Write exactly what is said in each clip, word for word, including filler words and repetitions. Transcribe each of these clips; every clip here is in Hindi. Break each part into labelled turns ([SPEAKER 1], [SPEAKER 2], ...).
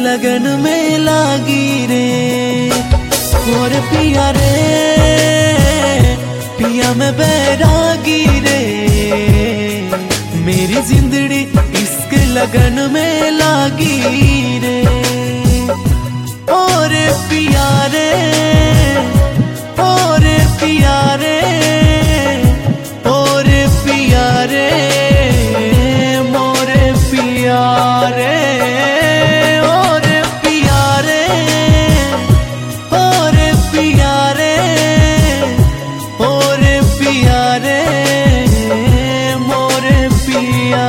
[SPEAKER 1] लगन में लागी रे। और पिया रे पिया मैं बैरागी रे, मेरी जिंदड़ी इश्क लगन में लागी रे। और पिया रे और पिया रे और पिया रे मोरे पिया रे। और पिया रे और पिया रे और पिया रे मोरे पिया।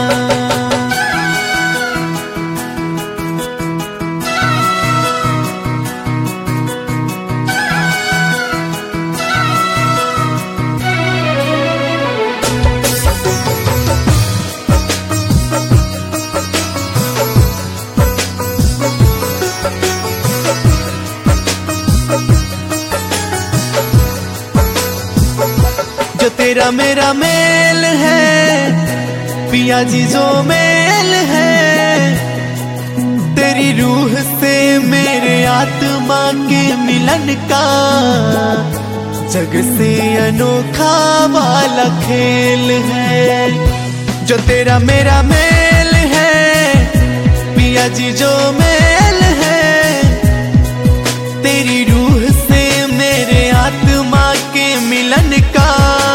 [SPEAKER 1] जो तेरा मेरा मेल है पिया जी, जो मेल है तेरी रूह से मेरे आत्मा के मिलन का, जग से अनोखा वाला खेल है। जो तेरा मेरा मेल है पिया जी, जो मेल है तेरी रूह से मेरे आत्मा के मिलन का,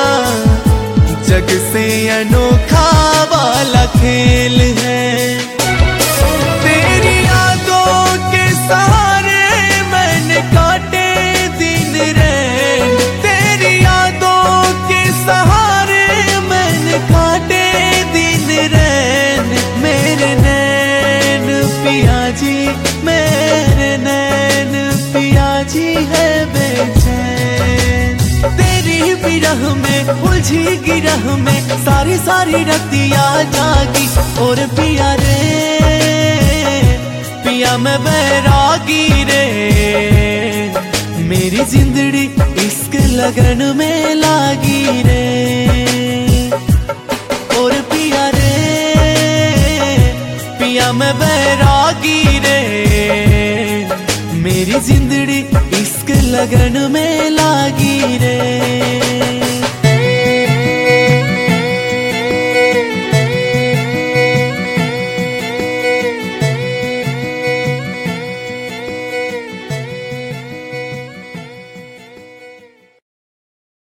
[SPEAKER 1] जग से अनोखा वाला खेल है। तेरी यादों के सहारे मैंने काटे दिन रैन, तेरी यादों के सहारे मैंने काटे दिन रैन। मेरे नैन पिया जी, मेरे नैन पिया जी है बेचैन। तेरी बिरह में उलझी गिरह में सारी सारी रतिया जागी। और पिया रे पिया मैं बैरागी रे, मेरी जिंदड़ी इश्क लगन में लागी रे। और पिया रे पिया मैं बैरागी रे, मेरी जिंदड़ी इश्क लगन में लागी रे।